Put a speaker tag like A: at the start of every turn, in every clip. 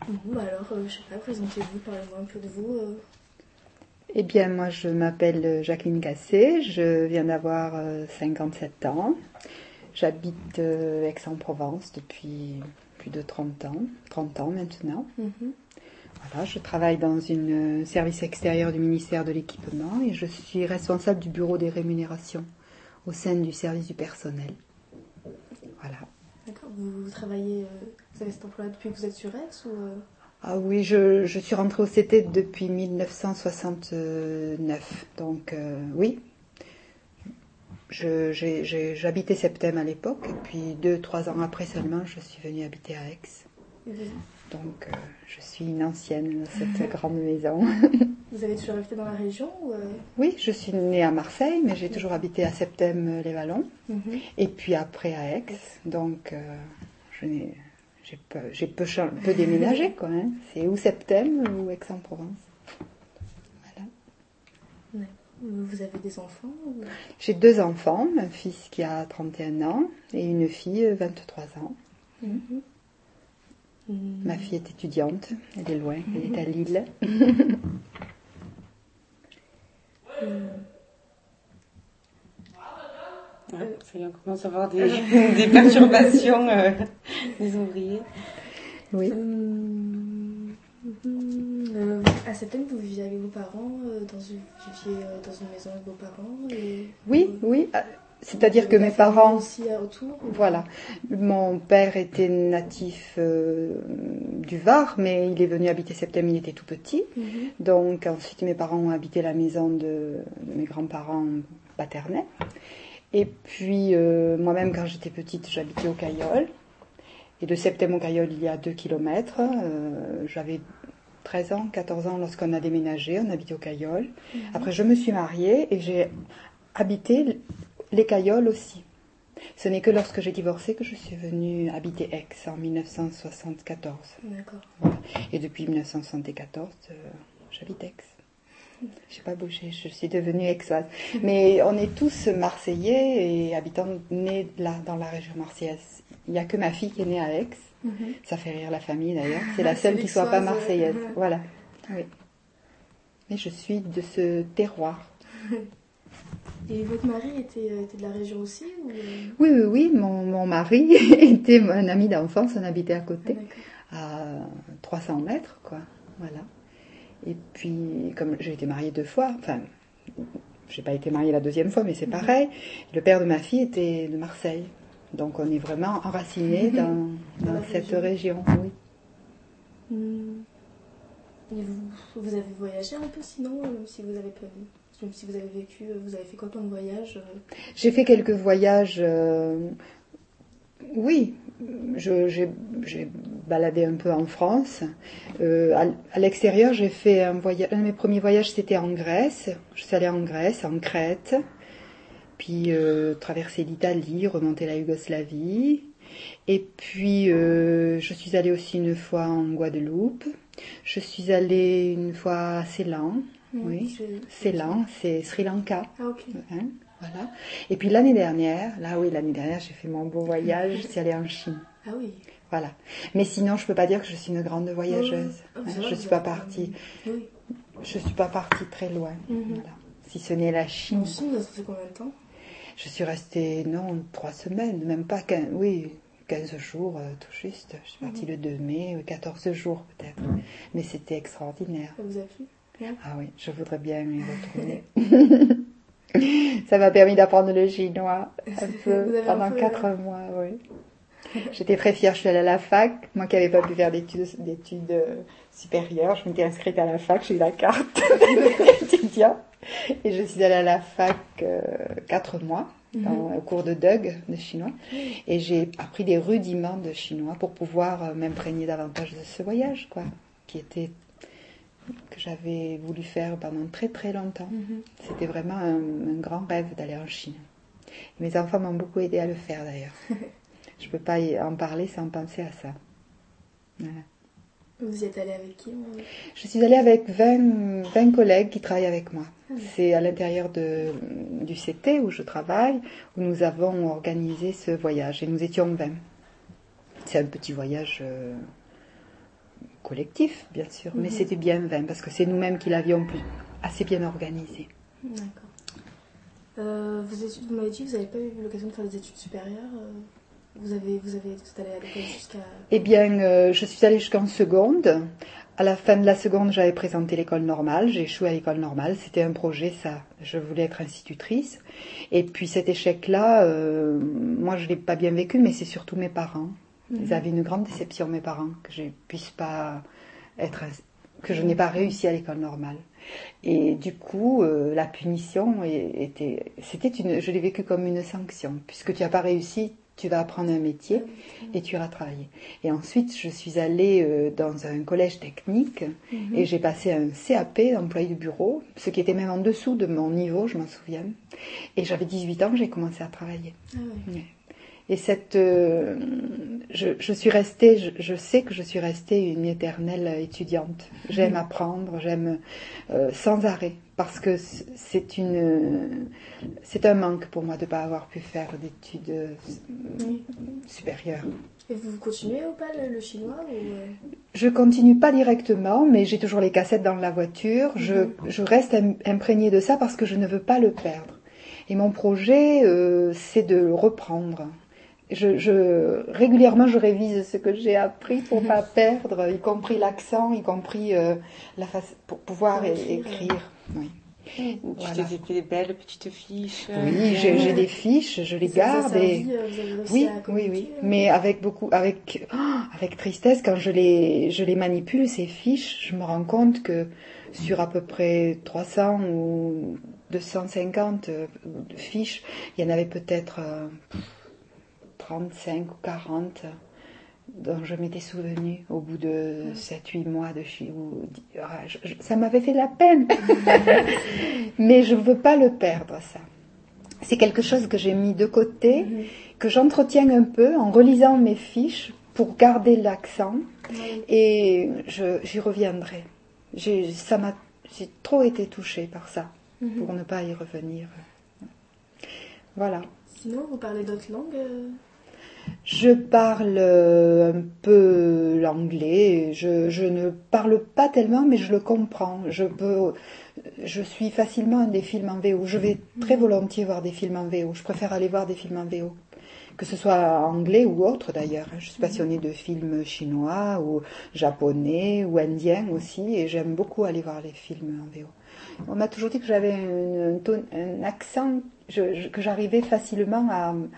A: Alors, je sais pas, présentez-vous, parlez-moi un peu de vous.
B: Eh bien, moi, je m'appelle Jacqueline Cassé, je viens d'avoir 57 ans. J'habite Aix-en-Provence depuis plus de 30 ans maintenant. Voilà, je travaille dans un service extérieur du ministère de l'Équipement et je suis responsable du bureau des rémunérations au sein du service du personnel. Voilà.
A: D'accord, vous travaillez, vous avez cet emploi depuis que vous êtes sur Aix ou
B: Ah oui, je suis rentrée au CT depuis 1969, donc oui. J'habitais Septem à l'époque, et puis 2-3 ans après seulement, je suis venue habiter à Aix. Donc, je suis une ancienne de cette grande maison.
A: Vous avez toujours habité dans la région ou
B: Oui, je suis née à Marseille, mais j'ai toujours habité à Septem-les-Vallons, et puis après à Aix. Donc, j'ai peu déménagé, quoi. Hein. C'est ou Septem ou Aix-en-Provence. Voilà.
A: Vous avez des enfants ou...
B: J'ai 2 enfants, un fils qui a 31 ans et une fille 23 ans. Ma fille est étudiante, elle est loin, elle est à Lille.
C: Ça y est, on commence à avoir des perturbations des ouvriers.
B: Oui.
A: À Septem, vous viviez avec vos parents, vous viviez dans une maison avec vos parents
B: Oui. C'est-à-dire que mes parents
A: aussi autour.
B: Voilà. Mon père était natif du Var, mais il est venu habiter Septem, il était tout petit. Donc ensuite mes parents ont habité la maison de mes grands-parents paternels. Et puis moi-même quand j'étais petite, j'habitais au Caillol. Et de Septem au Caillol, il y a 2 kilomètres. J'avais 13 ans, 14 ans lorsqu'on a déménagé, on habitait au Caillol. Après je me suis mariée et j'ai habité les Caillols aussi. Ce n'est que lorsque j'ai divorcé que je suis venue habiter Aix en 1974.
A: D'accord.
B: Voilà. Et depuis 1974, j'habite Aix. Je n'ai pas bougé, je suis devenue aixoise. Mais on est tous marseillais et habitants nés là, dans la région marseillaise. Il n'y a que ma fille qui est née à Aix. Ça fait rire la famille d'ailleurs. C'est la seule qui ne soit pas marseillaise. Voilà. Oui. Mais je suis de ce terroir.
A: Et votre mari était de la région aussi ou...
B: Oui. Mon mari était un ami d'enfance, on habitait à côté, à 300 mètres, quoi. Voilà. Et puis, comme j'ai été mariée 2 fois, enfin, j'ai pas été mariée la 2e fois, mais c'est pareil. Le père de ma fille était de Marseille. Donc on est vraiment enracinés dans cette région, oui.
A: Et vous avez voyagé un peu sinon, même si vous avez vécu, vous avez fait quoi comme voyage
B: J'ai fait quelques voyages, oui. J'ai baladé un peu en France. À l'extérieur, j'ai fait un voyage. Un de mes premiers voyages, c'était en Grèce. Je suis allée en Grèce, en Crète. Puis traverser l'Italie, remonter la Yougoslavie. Et puis je suis allée aussi une fois en Guadeloupe. Je suis allée une fois à Ceylan. Oui, Ceylan, c'est Sri Lanka.
A: Ah, ok.
B: Hein, voilà. Et puis l'année dernière, j'ai fait mon beau voyage, je suis allée en Chine.
A: Ah oui.
B: Voilà. Mais sinon, je peux pas dire que je suis une grande voyageuse. Je suis pas partie.
A: Oui.
B: Je suis pas partie très loin. Voilà. Si ce n'est la Chine.
A: En Chine, vous avez fait combien de temps?
B: Je suis restée 3 semaines, même pas 15 jours, tout juste. Je suis partie le 2 mai, 14 jours peut-être. Mais c'était extraordinaire.
A: Ça vous a plu?
B: Ah oui, je voudrais bien y retourner. Ça m'a permis d'apprendre le chinois un peu pendant 4 mois, oui. J'étais très fière, je suis allée à la fac. Moi qui n'avais pas pu faire d'études supérieures, je m'étais inscrite à la fac, j'ai eu la carte d'étudiant. Et je suis allée à la fac 4 mois, dans le cours de Doug, de chinois. Et j'ai appris des rudiments de chinois pour pouvoir m'imprégner davantage de ce voyage, quoi, que j'avais voulu faire pendant très très longtemps. C'était vraiment un grand rêve d'aller en Chine. Et mes enfants m'ont beaucoup aidé à le faire d'ailleurs. Je ne peux pas en parler sans penser à ça. Voilà.
A: Vous y êtes allée avec qui?
B: Je suis allée avec 20 collègues qui travaillent avec moi. C'est à l'intérieur du CT où je travaille, où nous avons organisé ce voyage. Et nous étions 20. C'est un petit voyage collectif, bien sûr, mais c'était bien vain, parce que c'est nous-mêmes qui l'avions assez bien organisé.
A: D'accord. Vous m'avez dit que vous n'avez pas eu l'occasion de faire des études supérieures. Vous êtes allé à l'école jusqu'à...
B: Eh bien, je suis allée jusqu'en seconde. À la fin de la seconde, j'avais présenté l'école normale. J'ai échoué à l'école normale. C'était un projet, ça. Je voulais être institutrice. Et puis cet échec-là, moi, je ne l'ai pas bien vécu, mais c'est surtout mes parents. Ils avaient une grande déception, mes parents, que je puisse pas que je n'ai pas réussi à l'école normale. Et du coup, la punition je l'ai vécu comme une sanction. Puisque tu n'as pas réussi, tu vas apprendre un métier et tu iras travailler. Et ensuite, je suis allée dans un collège technique et j'ai passé un CAP d'employé de bureau, ce qui était même en dessous de mon niveau, je m'en souviens. Et j'avais 18 ans, j'ai commencé à travailler.
A: Ah ouais.
B: Ouais. Et je sais que je suis restée une éternelle étudiante. J'aime apprendre, j'aime sans arrêt, parce que c'est un manque pour moi de ne pas avoir pu faire d'études supérieures.
A: Et vous continuez ou pas le chinois ou...
B: Je continue pas directement, mais j'ai toujours les cassettes dans la voiture. Je reste imprégnée de ça parce que je ne veux pas le perdre. Et mon projet, c'est de le reprendre. Régulièrement, je révise ce que j'ai appris pour pas perdre, y compris l'accent, y compris pour pouvoir écrire. Oui.
C: Tu t'es fait des belles petites fiches.
B: Oui, j'ai des fiches, je les garde.
A: Vous avez réussi à communiquer,
B: oui. Mais avec tristesse, quand je les manipule, ces fiches, je me rends compte que sur à peu près 300 ou 250 fiches, il y en avait peut-être 35 ou 40 dont je m'étais souvenue au bout de 7-8 mois de ça m'avait fait de la peine. Mais je ne veux pas le perdre, ça. C'est quelque chose que j'ai mis de côté, que j'entretiens un peu en relisant mes fiches pour garder l'accent, et j'y reviendrai. J'ai trop été touchée par ça, pour ne pas y revenir. Voilà.
A: Sinon, vous parlez d'autres langues
B: Je parle un peu l'anglais. Je ne parle pas tellement, mais je le comprends. Je suis facilement des films en VO. Je vais très volontiers voir des films en VO. Je préfère aller voir des films en VO. Que ce soit anglais ou autre d'ailleurs. Je suis passionnée de films chinois ou japonais ou indiens aussi. Et j'aime beaucoup aller voir les films en VO. On m'a toujours dit que j'avais un accent, que j'arrivais facilement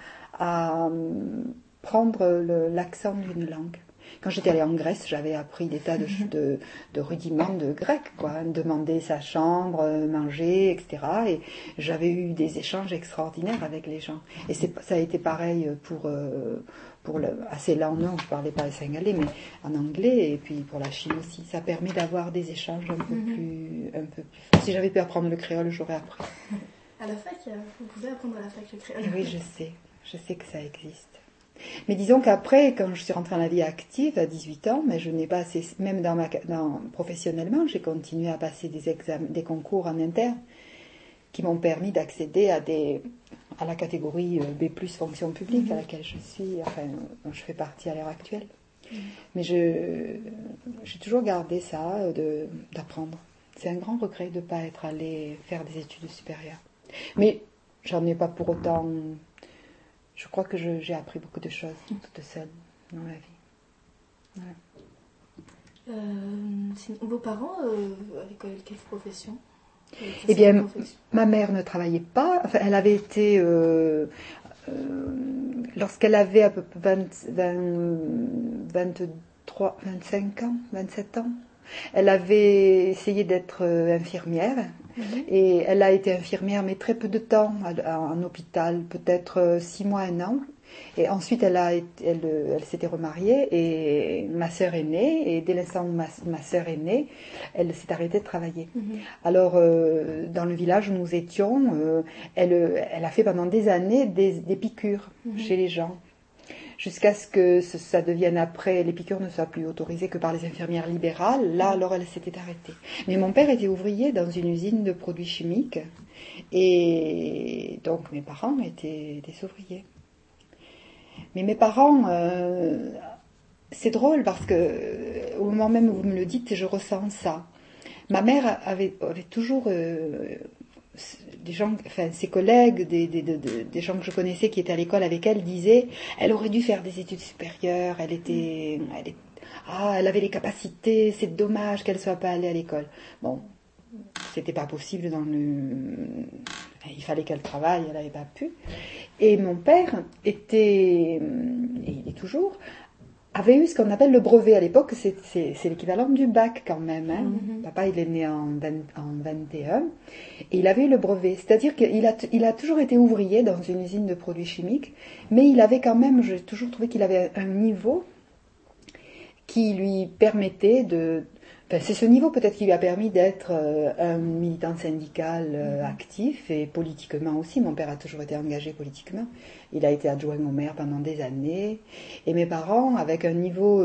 B: à prendre l'accent d'une langue. Quand j'étais allée en Grèce, j'avais appris des tas de rudiments de grec, quoi. Demander sa chambre, manger, etc. Et j'avais eu des échanges extraordinaires avec les gens. Et ça a été pareil pour assez lent, non, je parlais pas le singalais, mais en anglais, et puis pour la Chine aussi. Ça permet d'avoir des échanges un peu plus forts. Si j'avais pu apprendre le créole, j'aurais appris.
A: À la fac, vous pouvez apprendre à la fac le créole.
B: Oui, je sais que ça existe. Mais disons qu'après, quand je suis rentrée dans la vie active à 18 ans, mais je n'ai pas assez, même professionnellement, j'ai continué à passer des concours en interne qui m'ont permis d'accéder à la catégorie B+ fonction publique à laquelle dont je fais partie à l'heure actuelle. Mais j'ai toujours gardé ça, d'apprendre. C'est un grand regret de ne pas être allée faire des études supérieures. Mais j'en ai pas pour autant... Je crois que j'ai appris beaucoup de choses toute seule dans la vie. Voilà.
A: Vos parents, avec quelle profession ?
B: Eh bien, ma mère ne travaillait pas. Enfin, elle avait été... lorsqu'elle avait à peu près 25 ans, 27 ans, elle avait essayé d'être infirmière. Et elle a été infirmière, mais très peu de temps en hôpital, peut-être 6 mois, 1 an. Et ensuite, elle s'était remariée et ma sœur est née. Et dès l'instant où ma sœur est née, elle s'est arrêtée de travailler. Alors, dans le village où nous étions, elle a fait pendant des années des piqûres chez les gens. Jusqu'à ce que ça devienne après, les piqûres ne soient plus autorisées que par les infirmières libérales. Là, alors elle s'était arrêtée. Mais mon père était ouvrier dans une usine de produits chimiques. Et donc mes parents étaient des ouvriers. Mais mes parents c'est drôle parce que au moment même où vous me le dites, je ressens ça. Ma mère avait toujours des gens, enfin ses collègues, des gens que je connaissais qui étaient à l'école avec elle disaient, elle aurait dû faire des études supérieures, elle avait les capacités, c'est dommage qu'elle soit pas allée à l'école. Bon, c'était pas possible il fallait qu'elle travaille, elle n'avait pas pu. Et mon père et il est toujours, avait eu ce qu'on appelle le brevet à l'époque, c'est l'équivalent du bac quand même. Hein. Papa, il est né en 21 et il avait eu le brevet. C'est-à-dire qu'il a toujours été ouvrier dans une usine de produits chimiques, mais il avait quand même, j'ai toujours trouvé qu'il avait un niveau qui lui permettait c'est ce niveau peut-être qui lui a permis d'être un militant syndical actif et politiquement aussi. Mon père a toujours été engagé politiquement. Il a été adjoint au maire pendant des années. Et mes parents, avec un niveau,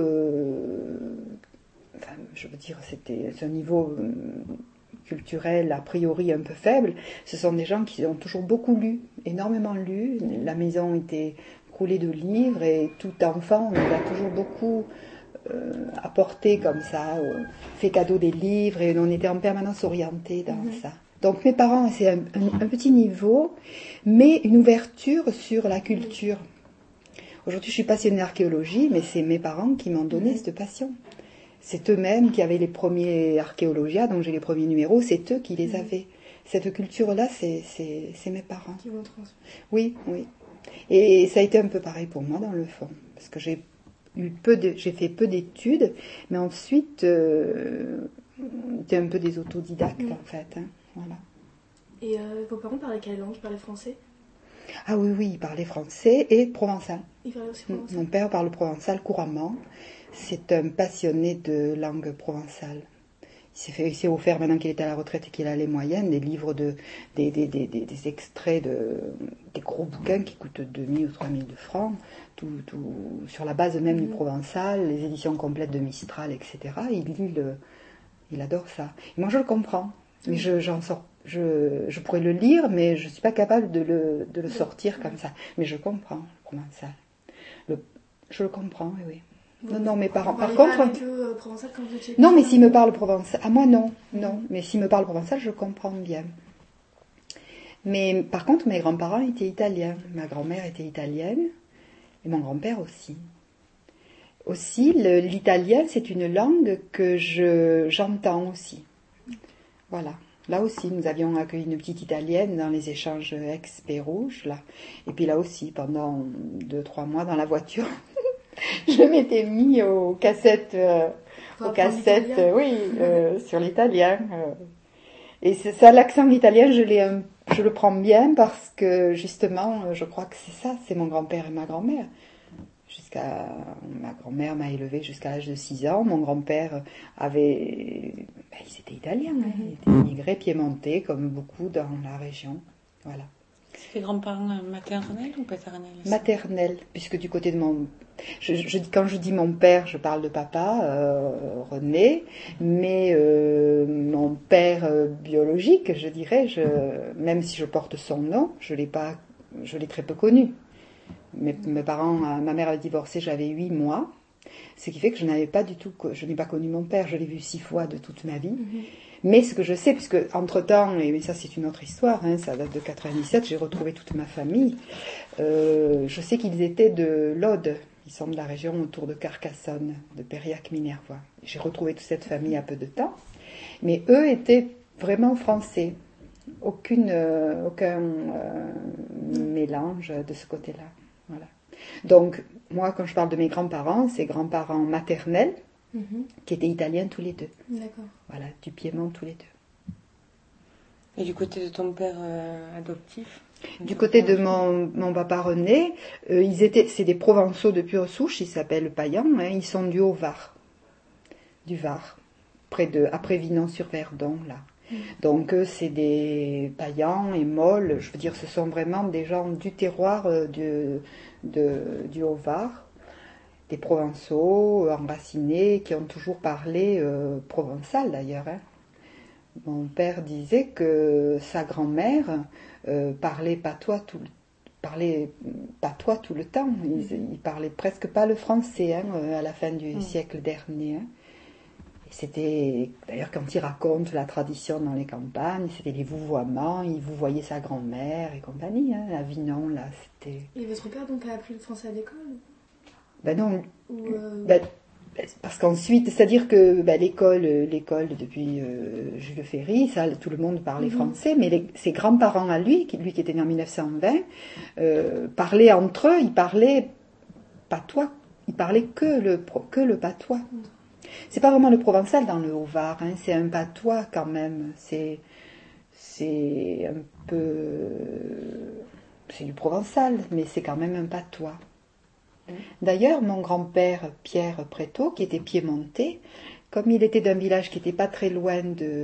B: c'est un niveau culturel a priori un peu faible. Ce sont des gens qui ont toujours beaucoup lu, énormément lu. La maison était croulée de livres et tout enfant, on a toujours beaucoup apporté comme ça, fait cadeau des livres et on était en permanence orientés dans ça. Donc mes parents, c'est un petit niveau, mais une ouverture sur la culture. Aujourd'hui, je suis passionnée d'archéologie, mais c'est mes parents qui m'ont donné cette passion. C'est eux-mêmes qui avaient les premiers Archéologia, donc j'ai les premiers numéros, c'est eux qui les avaient. Cette culture-là, c'est mes parents.
A: Qui vont transmettre.
B: Oui, oui. Et ça a été un peu pareil pour moi dans le fond, parce que j'ai fait peu d'études, mais ensuite c'était un peu des autodidactes en fait. Hein, voilà.
A: Et vos parents parlaient quelle langue? Ils parlaient français?
B: Ah oui, ils parlaient français et provençal.
A: Ils parlaient aussi provençal.
B: Mon père parle provençal couramment. C'est un passionné de langue provençale. Il s'est offert, maintenant qu'il est à la retraite et qu'il a les moyens, des livres, des extraits des gros bouquins qui coûtent 2000 ou 3000 francs, tout sur la base même du provençal, les éditions complètes de Mistral, etc. Il adore ça. Et moi, je le comprends. Mais je pourrais le lire, mais je ne suis pas capable de le sortir comme ça. Mais je comprends le provençal. Je le comprends, oui. Non, mes parents. Par contre.
A: Avec eux, provençal quand vous étiez.
B: Non, mais s'ils me parlent provençal. Ah, moi, non. Mais s'ils me parlent provençal, je comprends bien. Mais par contre, mes grands-parents étaient italiens. Ma grand-mère était italienne. Et mon grand-père aussi. Aussi, l'italien, c'est une langue que j'entends aussi. Voilà. Là aussi, nous avions accueilli une petite italienne dans les échanges ex-Pérouge, là. Et puis là aussi, pendant 2-3 mois dans la voiture, je m'étais mis aux cassettes, sur l'italien. Et c'est ça, l'accent italien, je le prends bien parce que justement, je crois que c'est ça, c'est mon grand-père et ma grand-mère. Ma grand-mère m'a élevée jusqu'à l'âge de 6 ans. Mon grand-père ils étaient italiens, ils étaient immigrés piémontais, comme beaucoup dans la région. Voilà.
C: C'est grands-parents maternels ou paternels?
B: Maternels, puisque du côté de quand je dis mon père, je parle de papa, René, mais mon père biologique, je dirais, même si je porte son nom, je l'ai très peu connu. Mes parents, ma mère a divorcé, j'avais 8 mois, ce qui fait que je n'ai pas connu mon père, je l'ai vu 6 fois de toute ma vie. Mais ce que je sais, puisque entre-temps, et ça c'est une autre histoire, hein, ça date de 97, j'ai retrouvé toute ma famille, je sais qu'ils étaient de l'Aude, ils sont de la région autour de Carcassonne, de Périac-Minervois. J'ai retrouvé toute cette famille à peu de temps, mais eux étaient vraiment français, aucun mélange de ce côté-là. Voilà. Donc, moi, quand je parle de mes grands-parents, c'est grands-parents maternels, qui étaient italiens tous les deux.
A: D'accord.
B: Voilà, du Piémont tous les deux.
C: Et du côté de ton père adoptif?
B: Du côté de mon papa René, c'est des Provençaux de pure souche, ils s'appellent Payan, hein, ils sont du Haut-Var, du Var, après Vinon-sur-Verdon, là. Donc c'est des Païens et Molles, je veux dire, ce sont vraiment des gens du terroir du Haut-Var, des Provençaux enracinés qui ont toujours parlé provençal d'ailleurs. Hein. Mon père disait que sa grand-mère parlait patois parlaient patois tout le temps. Ils parlaient presque pas le français à la fin du siècle dernier. Et c'était, d'ailleurs, quand ils racontent la tradition dans les campagnes, c'était les vouvoiements, ils vouvoyaient sa grand-mère et compagnie. Avignon, là, c'était...
A: Et votre père, donc, a appris le français à l'école?
B: Ben non. Parce qu'ensuite, c'est-à-dire que l'école depuis Jules Ferry, ça, tout le monde parlait français, mais ses grands-parents à lui qui était né en 1920, parlaient entre eux, ils parlaient patois, ils parlaient que le patois. C'est pas vraiment le provençal dans le Haut-Var, c'est un patois quand même, c'est un peu, c'est du provençal, mais c'est quand même un patois. D'ailleurs, mon grand-père Pierre Prétot, qui était piémontais, comme il était d'un village qui n'était pas très loin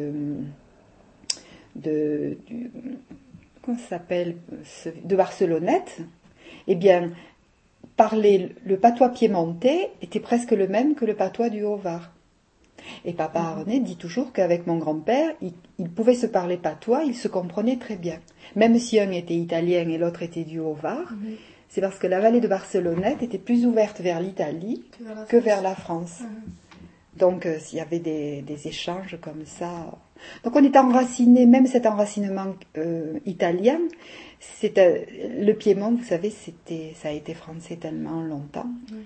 B: comment ça s'appelle, de Barcelonnette, eh bien, parler le patois piémontais était presque le même que le patois du Haut-Var. Et papa René dit toujours qu'avec mon grand-père, il pouvait se parler patois, ils se comprenaient très bien. Même si un était italien et l'autre était du Haut-Var, c'est parce que la vallée de Barcelonnette était plus ouverte vers l'Italie que vers la France. Donc, il y avait des échanges comme ça. Donc, on est enraciné, même cet enracinement italien, le Piémont, vous savez, ça a été français tellement longtemps.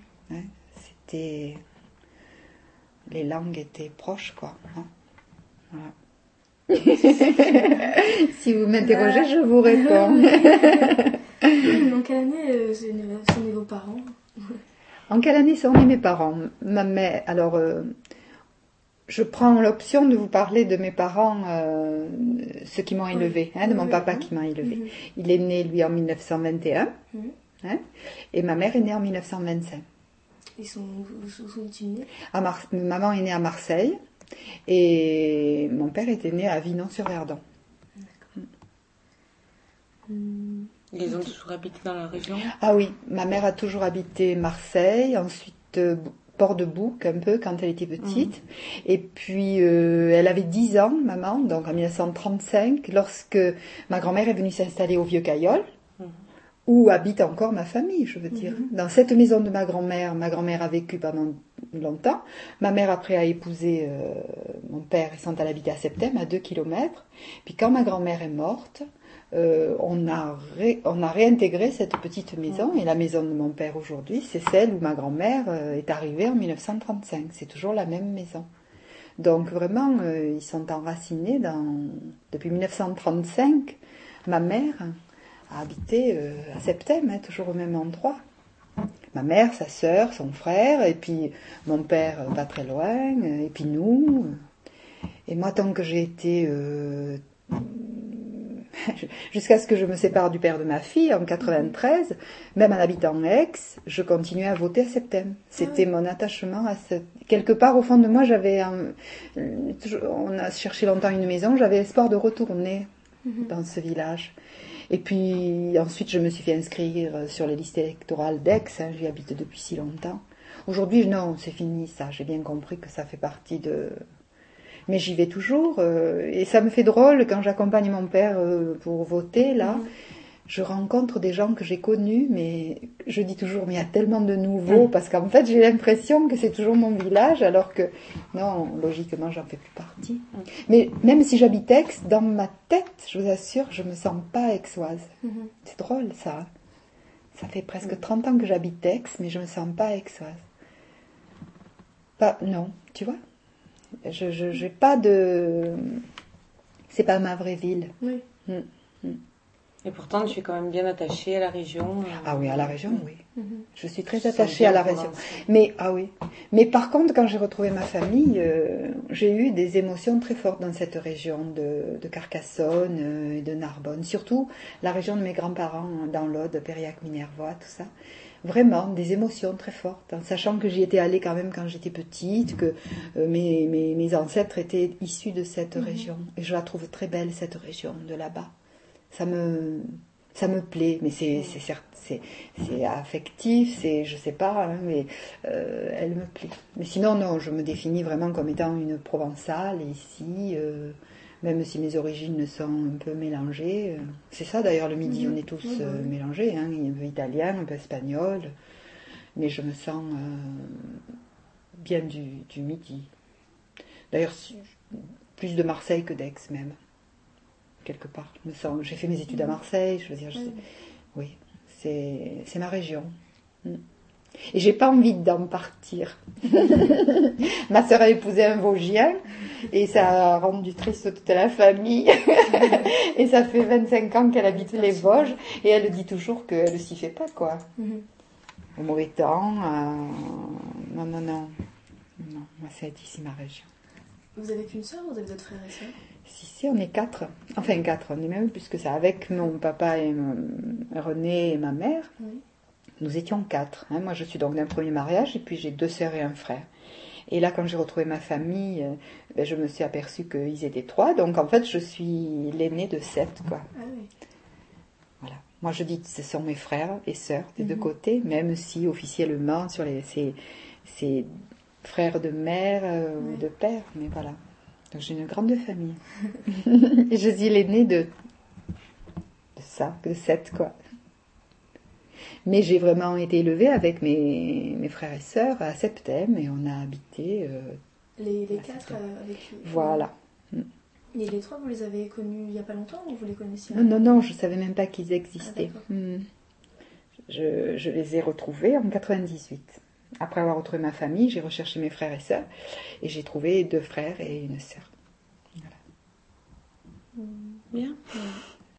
B: Les langues étaient proches, quoi. Voilà. Si vous m'interrogez, je vous réponds.
A: En quelle année sont nés vos parents?
B: En quelle année sont nés mes parents? Ma mère, alors, je prends l'option de vous parler de mes parents, ceux qui m'ont élevée, de mon papa qui m'a élevée. Il est né, lui, en 1921, et ma mère est née en 1925.
A: Ils sont-ils nés?
B: Maman est née à Marseille, et mon père était né à Avignon-sur-Verdon.
C: Ils ont toujours habité dans la région?
B: Ah oui, ma mère a toujours habité Marseille, ensuite Port-de-Bouc un peu quand elle était petite. Et puis elle avait 10 ans, maman, donc en 1935, lorsque ma grand-mère est venue s'installer au Vieux-Caillol, où habite encore ma famille, je veux dire. Dans cette maison de ma grand-mère a vécu pendant longtemps. Ma mère après a épousé mon père et sont allés habiter à Septem, à 2 kilomètres. Puis quand ma grand-mère est morte, on a réintégré cette petite maison, et la maison de mon père aujourd'hui, c'est celle où ma grand-mère est arrivée en 1935. C'est toujours la même maison. Donc vraiment, ils sont enracinés depuis 1935. Ma mère a habité à Septem, toujours au même endroit. Ma mère, sa sœur, son frère, et puis mon père pas très loin, et puis nous. Et moi, tant que j'ai été... jusqu'à ce que je me sépare du père de ma fille en 93, même en habitant Aix, je continuais à voter à Septem. C'était mon attachement à ce... Quelque part au fond de moi, on a cherché longtemps une maison, j'avais espoir de retourner dans ce village. Et puis ensuite, je me suis fait inscrire sur les listes électorales d'Aix, j'y habite depuis si longtemps. Aujourd'hui, non, c'est fini ça, j'ai bien compris que ça fait partie de... Mais j'y vais toujours, et ça me fait drôle quand j'accompagne mon père pour voter, là. Je rencontre des gens que j'ai connus, mais je dis toujours, mais il y a tellement de nouveaux, parce qu'en fait, j'ai l'impression que c'est toujours mon village, alors que, non, logiquement, j'en fais plus partie. Mais même si j'habite Aix, dans ma tête, je vous assure, je me sens pas aixoise. C'est drôle, ça. Ça fait presque 30 ans que j'habite Aix, mais je me sens pas aixoise. Non, tu vois? J'ai pas de... C'est pas ma vraie ville.
A: Oui.
C: Et pourtant, tu es quand même bien attachée à la région.
B: Ah oui, à la région, oui. Je suis très attachée à la région. Mais, Mais par contre, quand j'ai retrouvé ma famille, j'ai eu des émotions très fortes dans cette région de Carcassonne et de Narbonne. Surtout la région de mes grands-parents, dans l'Aude, Périac, Minervois, tout ça. Vraiment, des émotions très fortes, en sachant que j'y étais allée quand même quand j'étais petite, que mes ancêtres étaient issus de cette région. Et je la trouve très belle, cette région de là-bas. Ça me plaît, mais c'est affectif, je sais pas, mais elle me plaît. Mais sinon, non, je me définis vraiment comme étant une Provençale ici, Même si mes origines sont un peu mélangées. C'est ça d'ailleurs le Midi, on est tous mélangés, hein, un peu italien, un peu espagnol. Mais je me sens bien du Midi. D'ailleurs, plus de Marseille que d'Aix même, quelque part. J'ai fait mes études à Marseille, je veux dire, oui, c'est ma région. Et j'ai pas envie d'en partir. Ma sœur a épousé un Vosgien et ça a rendu triste toute la famille. Et ça fait 25 ans qu'elle habite les Vosges et elle dit toujours qu'elle ne s'y fait pas, quoi. Au mauvais temps, non, moi c'est ici ma région.
A: Vous avez qu'une sœur ou vous avez d'autres frères et sœurs?
B: Si, on est 4. Enfin 4, on est même plus que ça. Avec mon papa et René et ma mère, nous étions 4. Hein. Moi je suis donc d'un premier mariage et puis j'ai 2 sœurs et un frère. Et là quand j'ai retrouvé ma famille, je me suis aperçue qu'ils étaient 3. Donc en fait je suis l'aînée de 7, quoi.
A: Ah oui.
B: Voilà. Moi je dis que ce sont mes frères et sœurs des deux côtés, même si officiellement c'est frères de mère ou de père, mais voilà. Donc j'ai une grande famille. Et je suis l'aînée de 7, quoi. Mais j'ai vraiment été élevée avec mes frères et sœurs à Septem et on a habité...
A: les 4 avec eux.
B: Voilà.
A: Et les 3, vous les avez connus il n'y a pas longtemps ou vous les connaissiez?
B: Non, je ne savais même pas qu'ils existaient. Je les ai retrouvés en 98. Après avoir retrouvé ma famille, j'ai recherché mes frères et sœurs et j'ai trouvé 2 frères et une sœur. Voilà.
C: Bien.